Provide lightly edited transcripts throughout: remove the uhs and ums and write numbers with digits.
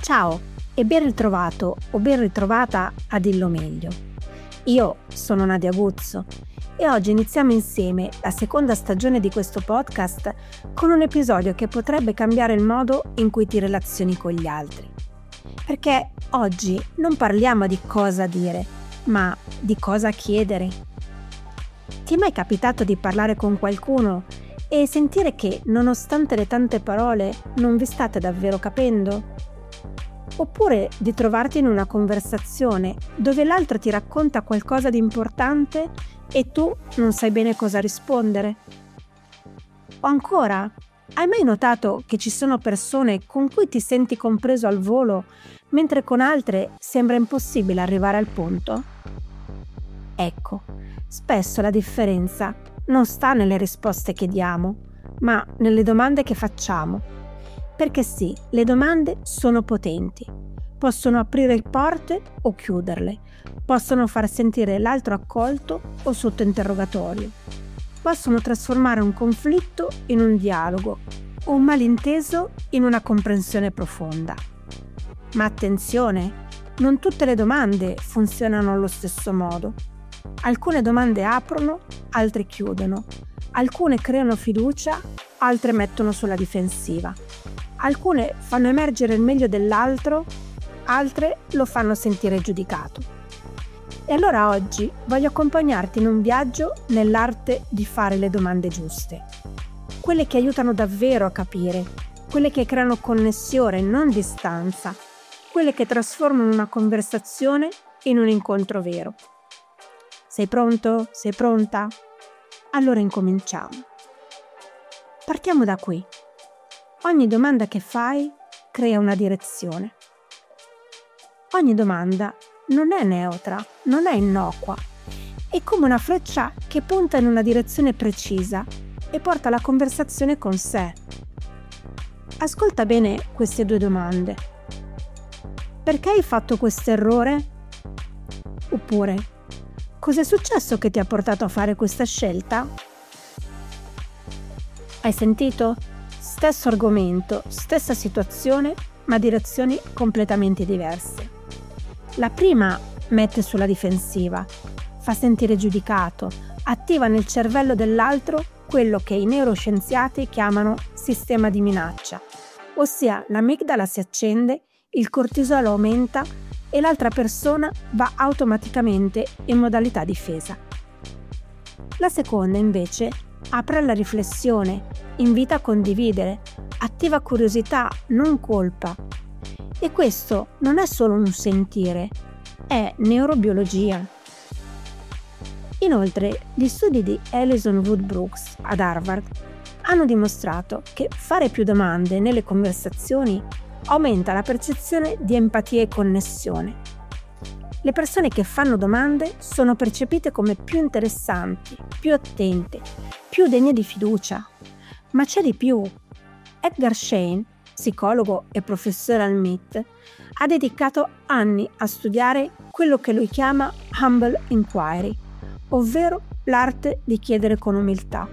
Ciao e ben ritrovato o ben ritrovata a Dillo Meglio. Io sono Nadia Guzzo e oggi iniziamo insieme la seconda stagione di questo podcast con un episodio che potrebbe cambiare il modo in cui ti relazioni con gli altri. Perché oggi non parliamo di cosa dire, ma di cosa chiedere. Ti è mai capitato di parlare con qualcuno e sentire che, nonostante le tante parole, non vi state davvero capendo? Oppure di trovarti in una conversazione dove l'altro ti racconta qualcosa di importante e tu non sai bene cosa rispondere? O ancora, hai mai notato che ci sono persone con cui ti senti compreso al volo, mentre con altre sembra impossibile arrivare al punto? Ecco, spesso la differenza non sta nelle risposte che diamo, ma nelle domande che facciamo. Perché sì, le domande sono potenti. Possono aprire porte o chiuderle. Possono far sentire l'altro accolto o sotto interrogatorio. Possono trasformare un conflitto in un dialogo o un malinteso in una comprensione profonda. Ma attenzione, non tutte le domande funzionano allo stesso modo. Alcune domande aprono, altre chiudono. Alcune creano fiducia, altre mettono sulla difensiva. Alcune fanno emergere il meglio dell'altro, altre lo fanno sentire giudicato. E allora oggi voglio accompagnarti in un viaggio nell'arte di fare le domande giuste. Quelle che aiutano davvero a capire, quelle che creano connessione, non distanza, quelle che trasformano una conversazione in un incontro vero. Sei pronto? Sei pronta? Allora incominciamo. Partiamo da qui. Ogni domanda che fai crea una direzione. Ogni domanda non è neutra, non è innocua. È come una freccia che punta in una direzione precisa e porta la conversazione con sé. Ascolta bene queste due domande. Perché hai fatto questo errore? Oppure, cos'è successo che ti ha portato a fare questa scelta? Hai sentito? Stesso argomento, stessa situazione, ma direzioni completamente diverse. La prima mette sulla difensiva, fa sentire giudicato, attiva nel cervello dell'altro quello che i neuroscienziati chiamano sistema di minaccia, ossia l'amigdala si accende, il cortisolo aumenta e l'altra persona va automaticamente in modalità difesa. La seconda, invece, apre alla riflessione, invita a condividere, attiva curiosità, non colpa. E questo non è solo un sentire, è neurobiologia. Inoltre, gli studi di Alison Wood Brooks ad Harvard hanno dimostrato che fare più domande nelle conversazioni aumenta la percezione di empatia e connessione. Le persone che fanno domande sono percepite come più interessanti, più attente, più degne di fiducia. Ma c'è di più. Edgar Schein, psicologo e professore al MIT, ha dedicato anni a studiare quello che lui chiama humble inquiry, ovvero l'arte di chiedere con umiltà.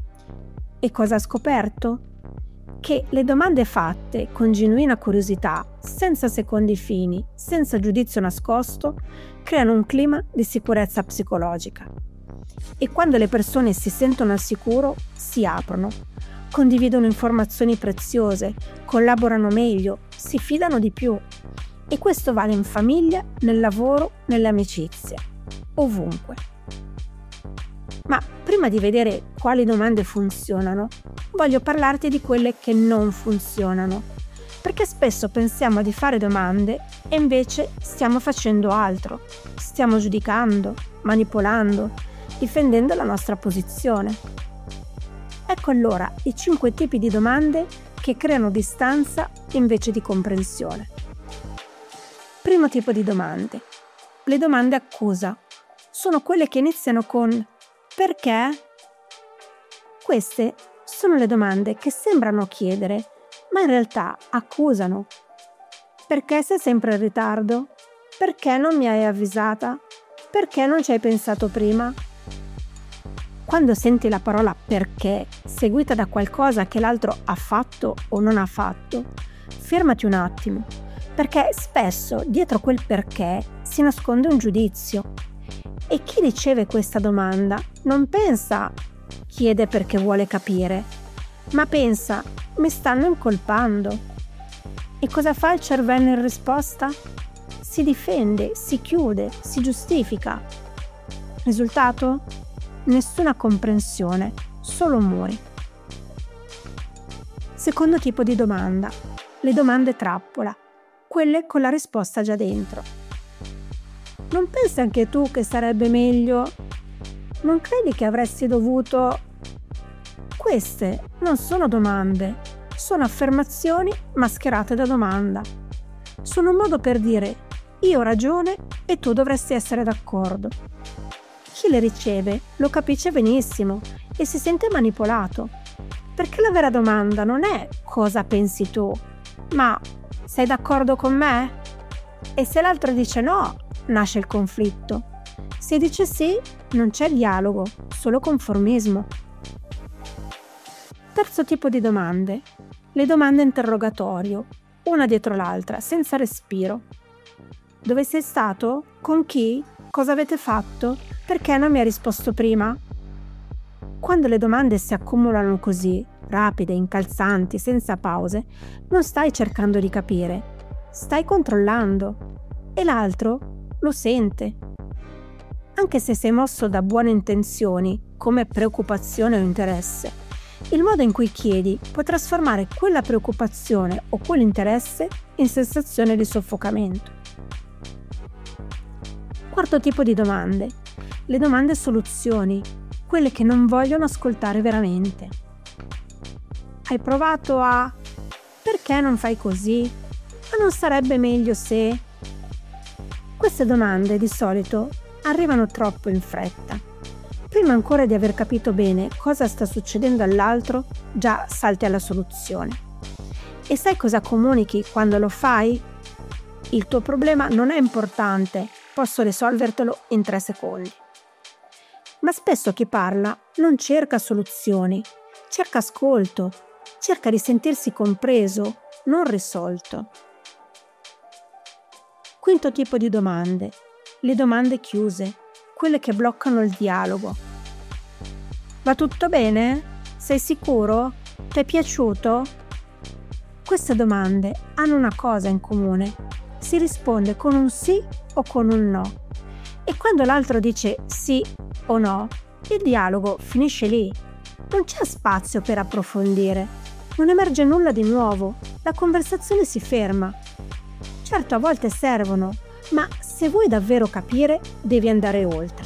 E cosa ha scoperto? Che le domande fatte con genuina curiosità, senza secondi fini, senza giudizio nascosto, creano un clima di sicurezza psicologica. E quando le persone si sentono al sicuro, si aprono, condividono informazioni preziose, collaborano meglio, si fidano di più. E questo vale in famiglia, nel lavoro, nelle amicizie, ovunque. Ma prima di vedere quali domande funzionano, voglio parlarti di quelle che non funzionano, perché spesso pensiamo di fare domande e invece stiamo facendo altro, stiamo giudicando, manipolando, difendendo la nostra posizione. Ecco allora i 5 tipi di domande che creano distanza invece di comprensione. Primo tipo di domande. Le domande accusa. Sono quelle che iniziano con perché? Queste sono le domande che sembrano chiedere, ma in realtà accusano. Perché sei sempre in ritardo? Perché non mi hai avvisata? Perché non ci hai pensato prima? Quando senti la parola perché seguita da qualcosa che l'altro ha fatto o non ha fatto, fermati un attimo, perché spesso dietro quel perché si nasconde un giudizio. E chi riceve questa domanda non chiede perché vuole capire, ma pensa, mi stanno incolpando. E cosa fa il cervello in risposta? Si difende, si chiude, si giustifica. Risultato? Nessuna comprensione, solo muri. Secondo tipo di domanda, le domande trappola, quelle con la risposta già dentro. Non pensi anche tu che sarebbe meglio? Non credi che avresti dovuto? Queste non sono domande, sono affermazioni mascherate da domanda. Sono un modo per dire io ho ragione e tu dovresti essere d'accordo. Chi le riceve lo capisce benissimo e si sente manipolato, perché la vera domanda non è cosa pensi tu, ma sei d'accordo con me? E se l'altro dice no, nasce il conflitto. Se dice sì, non c'è dialogo, solo conformismo. Terzo tipo di domande, le domande interrogatorio, una dietro l'altra, senza respiro. Dove sei stato? Con chi? Cosa avete fatto? Perché non mi hai risposto prima? Quando le domande si accumulano così, rapide, incalzanti, senza pause, non stai cercando di capire, stai controllando e l'altro lo sente. Anche se sei mosso da buone intenzioni, come preoccupazione o interesse, il modo in cui chiedi può trasformare quella preoccupazione o quell'interesse in sensazione di soffocamento. Quarto tipo di domande, le domande soluzioni, quelle che non vogliono ascoltare veramente. Hai provato a perché non fai così? Ma non sarebbe meglio se? Queste domande di solito arrivano troppo in fretta. Prima ancora di aver capito bene cosa sta succedendo all'altro, già salti alla soluzione. E sai cosa comunichi quando lo fai? Il tuo problema non è importante, posso risolvertelo in 3 secondi. Ma spesso chi parla non cerca soluzioni, cerca ascolto, cerca di sentirsi compreso, non risolto. Quinto tipo di domande, le domande chiuse, quelle che bloccano il dialogo. Va tutto bene? Sei sicuro? Ti è piaciuto? Queste domande hanno una cosa in comune, si risponde con un sì o con un no. E quando l'altro dice sì o no, il dialogo finisce lì. Non c'è spazio per approfondire, non emerge nulla di nuovo, la conversazione si ferma. Certo, a volte servono, ma se vuoi davvero capire, devi andare oltre.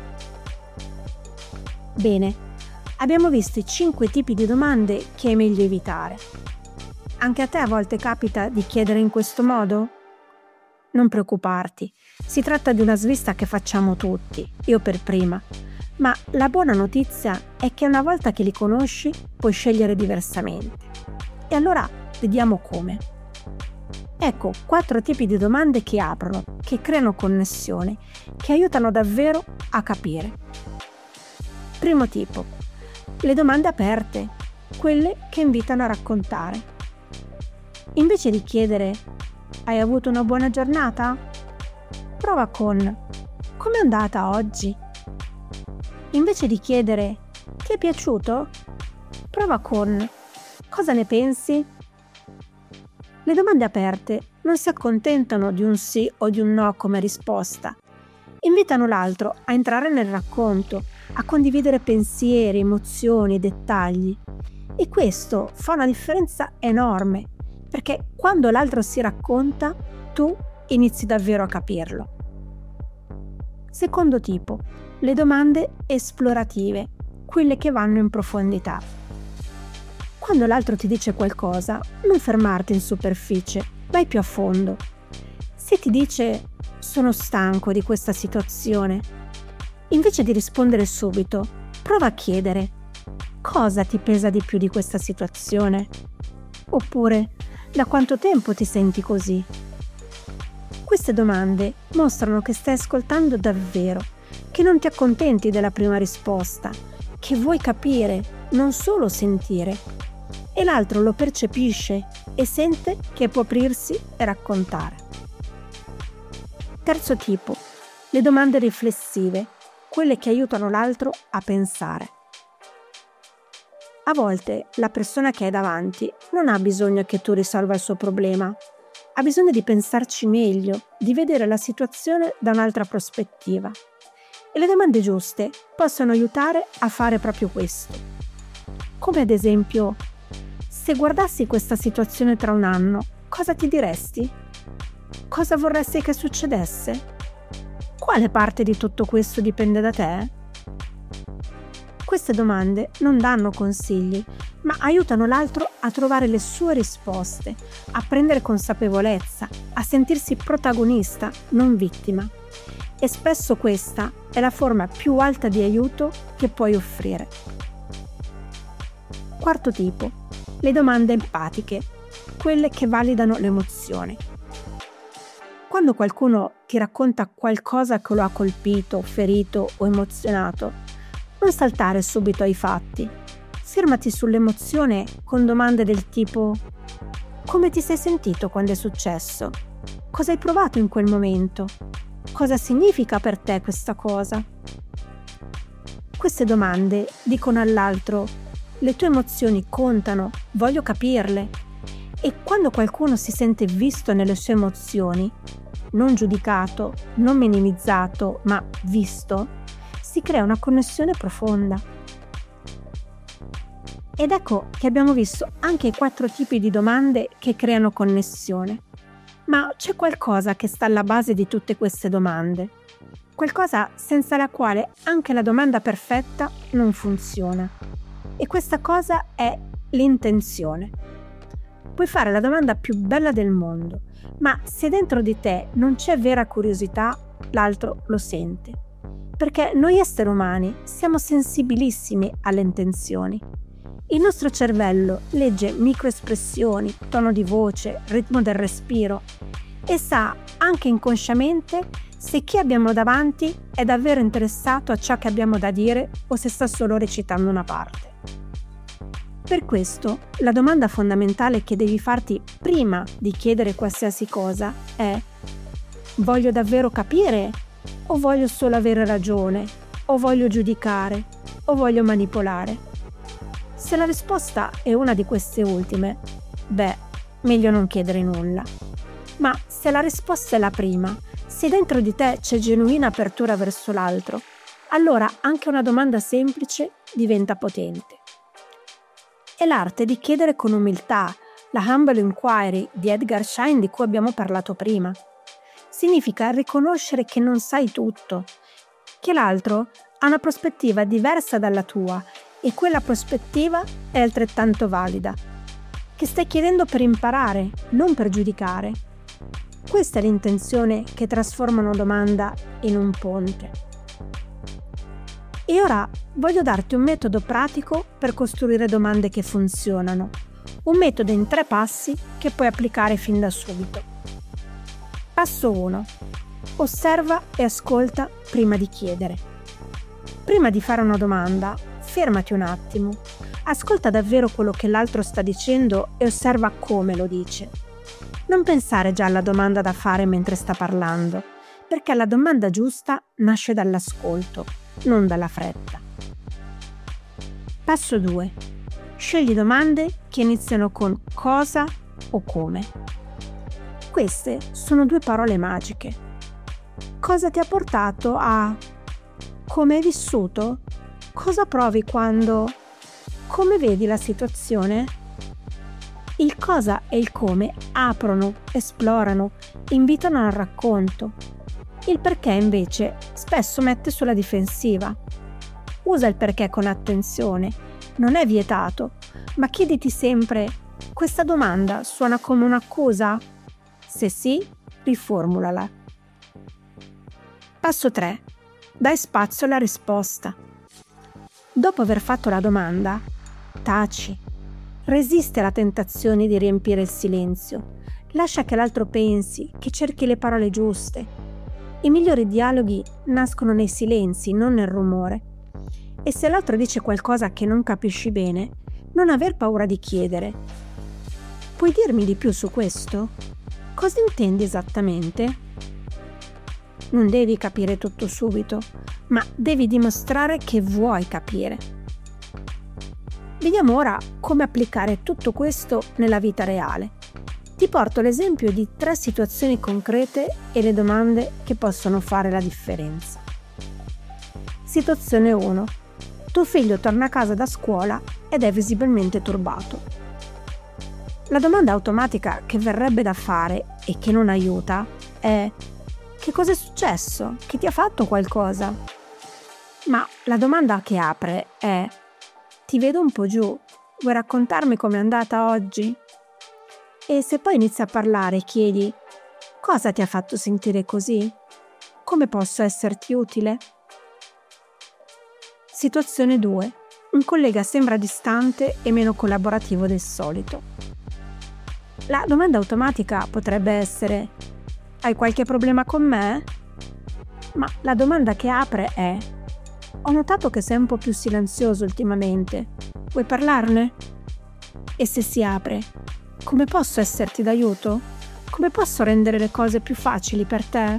Bene, abbiamo visto i 5 tipi di domande che è meglio evitare. Anche a te a volte capita di chiedere in questo modo? Non preoccuparti, si tratta di una svista che facciamo tutti, io per prima. Ma la buona notizia è che una volta che li conosci puoi scegliere diversamente. E allora vediamo come. Ecco 4 tipi di domande che aprono, che creano connessione, che aiutano davvero a capire. Primo tipo, le domande aperte, quelle che invitano a raccontare. Invece di chiedere hai avuto una buona giornata? Prova con com'è andata oggi? Invece di chiedere ti è piaciuto? Prova con cosa ne pensi? Le domande aperte non si accontentano di un sì o di un no come risposta. Invitano l'altro a entrare nel racconto, a condividere pensieri, emozioni, dettagli. E questo fa una differenza enorme, perché quando l'altro si racconta, tu inizi davvero a capirlo. Secondo tipo, le domande esplorative, quelle che vanno in profondità. Quando l'altro ti dice qualcosa, non fermarti in superficie, vai più a fondo. Se ti dice sono stanco di questa situazione, invece di rispondere subito, prova a chiedere cosa ti pesa di più di questa situazione? Oppure da quanto tempo ti senti così? Queste domande mostrano che stai ascoltando davvero, che non ti accontenti della prima risposta, che vuoi capire, non solo sentire. e l'altro lo percepisce e sente che può aprirsi e raccontare. Terzo tipo, le domande riflessive, quelle che aiutano l'altro a pensare. A volte la persona che hai davanti non ha bisogno che tu risolva il suo problema, ha bisogno di pensarci meglio, di vedere la situazione da un'altra prospettiva. E le domande giuste possono aiutare a fare proprio questo. Come ad esempio, se guardassi questa situazione tra un anno, cosa ti diresti? Cosa vorresti che succedesse? Quale parte di tutto questo dipende da te? Queste domande non danno consigli, ma aiutano l'altro a trovare le sue risposte, a prendere consapevolezza, a sentirsi protagonista, non vittima. E spesso questa è la forma più alta di aiuto che puoi offrire. Quarto tipo, le domande empatiche, quelle che validano l'emozione. Quando qualcuno ti racconta qualcosa che lo ha colpito, ferito o emozionato, non saltare subito ai fatti. Fermati sull'emozione con domande del tipo: come ti sei sentito quando è successo? Cosa hai provato in quel momento? Cosa significa per te questa cosa? Queste domande dicono all'altro: le tue emozioni contano, voglio capirle. E quando qualcuno si sente visto nelle sue emozioni, non giudicato, non minimizzato, ma visto, si crea una connessione profonda. Ed ecco che abbiamo visto anche i 4 tipi di domande che creano connessione. Ma c'è qualcosa che sta alla base di tutte queste domande. Qualcosa senza la quale anche la domanda perfetta non funziona. E questa cosa è l'intenzione. Puoi fare la domanda più bella del mondo, ma se dentro di te non c'è vera curiosità, l'altro lo sente. Perché noi esseri umani siamo sensibilissimi alle intenzioni. Il nostro cervello legge microespressioni, tono di voce, ritmo del respiro e sa anche inconsciamente se chi abbiamo davanti è davvero interessato a ciò che abbiamo da dire o se sta solo recitando una parte. Per questo, la domanda fondamentale che devi farti prima di chiedere qualsiasi cosa è: voglio davvero capire? O voglio solo avere ragione? O voglio giudicare? O voglio manipolare? Se la risposta è una di queste ultime, meglio non chiedere nulla. Ma se la risposta è la prima, se dentro di te c'è genuina apertura verso l'altro, allora anche una domanda semplice diventa potente. È l'arte di chiedere con umiltà, la humble inquiry di Edgar Schein di cui abbiamo parlato prima. Significa riconoscere che non sai tutto, che l'altro ha una prospettiva diversa dalla tua e quella prospettiva è altrettanto valida, che stai chiedendo per imparare, non per giudicare. Questa è l'intenzione che trasforma una domanda in un ponte. E ora voglio darti un metodo pratico per costruire domande che funzionano, un metodo in 3 passi che puoi applicare fin da subito. Passo 1. Osserva e ascolta prima di chiedere. Prima di fare una domanda, fermati un attimo. Ascolta davvero quello che l'altro sta dicendo e osserva come lo dice. Non pensare già alla domanda da fare mentre sta parlando, perché la domanda giusta nasce dall'ascolto, non dalla fretta. Passo 2. Scegli domande che iniziano con cosa o come. Queste sono 2 parole magiche. Cosa ti ha portato a? Come hai vissuto? Cosa provi quando? Come vedi la situazione? Il cosa e il come aprono, esplorano, invitano al racconto. Il perché invece spesso mette sulla difensiva. Usa il perché con attenzione, non è vietato, ma chiediti sempre: questa domanda suona come un'accusa? Se sì, riformulala. Passo 3. Dai spazio alla risposta. Dopo aver fatto la domanda, taci. Resiste alla tentazione di riempire il silenzio. Lascia che l'altro pensi, che cerchi le parole giuste. I migliori dialoghi nascono nei silenzi, non nel rumore. E se l'altro dice qualcosa che non capisci bene, Non aver paura di chiedere. Puoi dirmi di più su questo? Cosa intendi esattamente? Non devi capire tutto subito, ma devi dimostrare che vuoi capire. Vediamo ora come applicare tutto questo nella vita reale. Ti porto l'esempio di 3 situazioni concrete e le domande che possono fare la differenza. Situazione 1. Tuo figlio torna a casa da scuola ed è visibilmente turbato. La domanda automatica che verrebbe da fare e che non aiuta è: che cosa è successo? Che ti ha fatto qualcosa? Ma la domanda che apre è: ti vedo un po' giù, vuoi raccontarmi com'è andata oggi? E se poi inizi a parlare e chiedi: cosa ti ha fatto sentire così? Come posso esserti utile? Situazione 2. Un collega sembra distante e meno collaborativo del solito. La domanda automatica potrebbe essere: hai qualche problema con me? Ma la domanda che apre è: ho notato che sei un po' più silenzioso ultimamente. Vuoi parlarne? E se si apre: come posso esserti d'aiuto? Come posso rendere le cose più facili per te?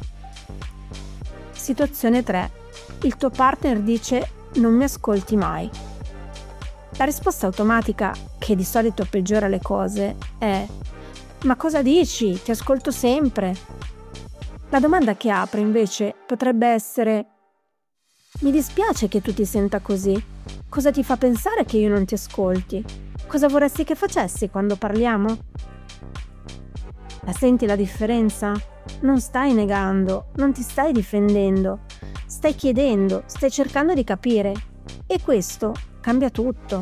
Situazione 3. Il tuo partner dice: non mi ascolti mai. La risposta automatica, che di solito peggiora le cose, è: ma cosa dici? Ti ascolto sempre. La domanda che apre invece potrebbe essere: mi dispiace che tu ti senta così. Cosa ti fa pensare che io non ti ascolti? Cosa vorresti che facessi quando parliamo? La senti la differenza? Non stai negando, non ti stai difendendo, stai chiedendo, stai cercando di capire, e questo cambia tutto.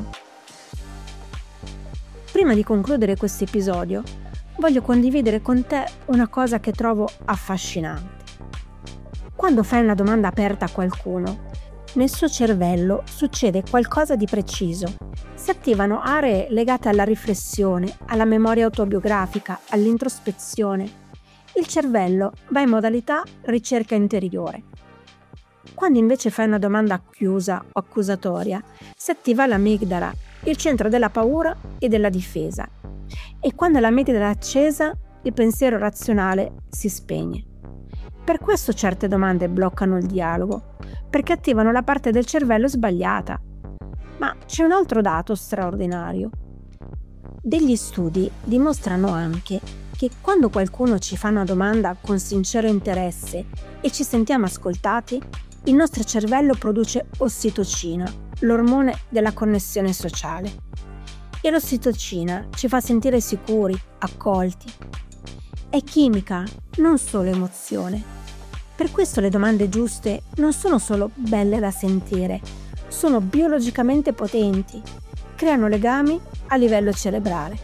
Prima di concludere questo episodio, voglio condividere con te una cosa che trovo affascinante. Quando fai una domanda aperta a qualcuno, nel suo cervello succede qualcosa di preciso. Si attivano aree legate alla riflessione, alla memoria autobiografica, all'introspezione. Il cervello va in modalità ricerca interiore. Quando invece fai una domanda chiusa o accusatoria, si attiva l'amigdala, il centro della paura e della difesa. E quando l'amigdala è accesa, il pensiero razionale si spegne. Per questo certe domande bloccano il dialogo, perché attivano la parte del cervello sbagliata. Ma c'è un altro dato straordinario. Degli studi dimostrano anche che quando qualcuno ci fa una domanda con sincero interesse e ci sentiamo ascoltati, il nostro cervello produce ossitocina, l'ormone della connessione sociale. E l'ossitocina ci fa sentire sicuri, accolti. È chimica, non solo emozione. Per questo le domande giuste non sono solo belle da sentire, sono biologicamente potenti, creano legami a livello cerebrale.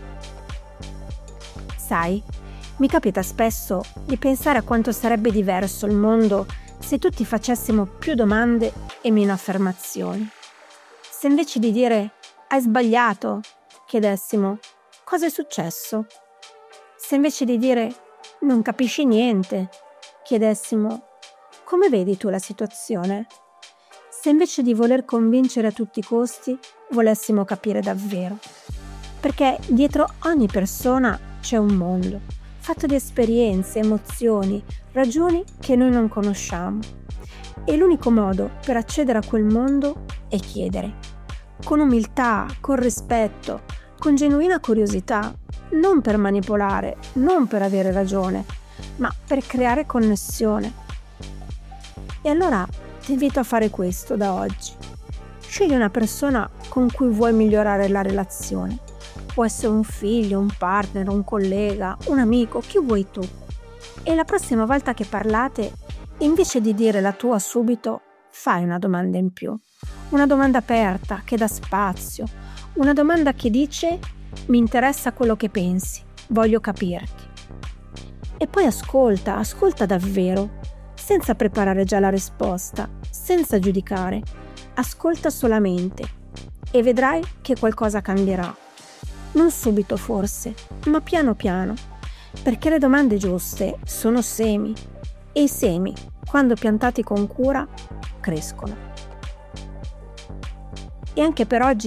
Sai, mi capita spesso di pensare a quanto sarebbe diverso il mondo se tutti facessimo più domande e meno affermazioni. Se invece di dire "hai sbagliato", chiedessimo "cosa è successo?". Se invece di dire "non capisci niente", chiedessimo "come vedi tu la situazione?". Se invece di voler convincere a tutti i costi, volessimo capire davvero. Perché dietro ogni persona c'è un mondo, fatto di esperienze, emozioni, ragioni che noi non conosciamo. E l'unico modo per accedere a quel mondo è chiedere. Con umiltà, con rispetto, con genuina curiosità, non per manipolare, non per avere ragione, ma per creare connessione. E allora ti invito a fare questo da oggi. Scegli una persona con cui vuoi migliorare la relazione. Può essere un figlio, un partner, un collega, un amico, chi vuoi tu. E la prossima volta che parlate, invece di dire la tua subito, fai una domanda in più. Una domanda aperta, che dà spazio. Una domanda che dice: mi interessa quello che pensi, voglio capirti. E poi ascolta davvero, senza preparare già la risposta, senza giudicare. Ascolta solamente e vedrai che qualcosa cambierà. Non subito forse, ma piano piano, perché le domande giuste sono semi e i semi, quando piantati con cura, crescono. E anche per oggi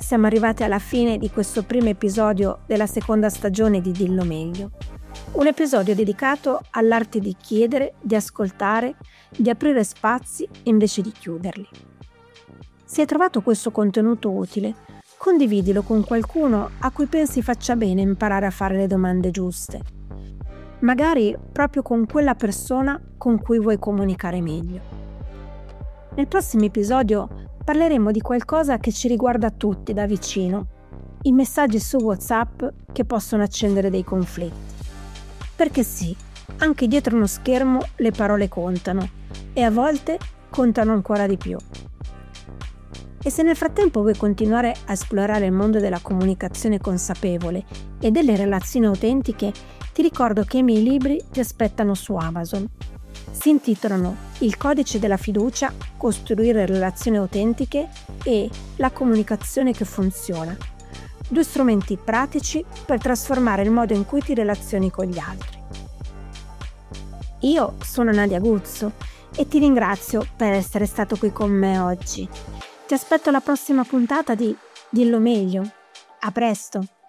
siamo arrivati alla fine di questo primo episodio della seconda stagione di Dillo Meglio. Un episodio dedicato all'arte di chiedere, di ascoltare, di aprire spazi invece di chiuderli. Se hai trovato questo contenuto utile, condividilo con qualcuno a cui pensi faccia bene imparare a fare le domande giuste. Magari proprio con quella persona con cui vuoi comunicare meglio. Nel prossimo episodio parleremo di qualcosa che ci riguarda tutti da vicino, i messaggi su WhatsApp che possono accendere dei conflitti. Perché sì, anche dietro uno schermo le parole contano e a volte contano ancora di più. E se nel frattempo vuoi continuare a esplorare il mondo della comunicazione consapevole e delle relazioni autentiche, ti ricordo che i miei libri ti aspettano su Amazon. Si intitolano Il codice della fiducia, costruire relazioni autentiche e La comunicazione che funziona. 2 strumenti pratici per trasformare il modo in cui ti relazioni con gli altri. Io sono Nadia Guzzo e ti ringrazio per essere stato qui con me oggi. Ti aspetto alla prossima puntata di Dillo Meglio. A presto!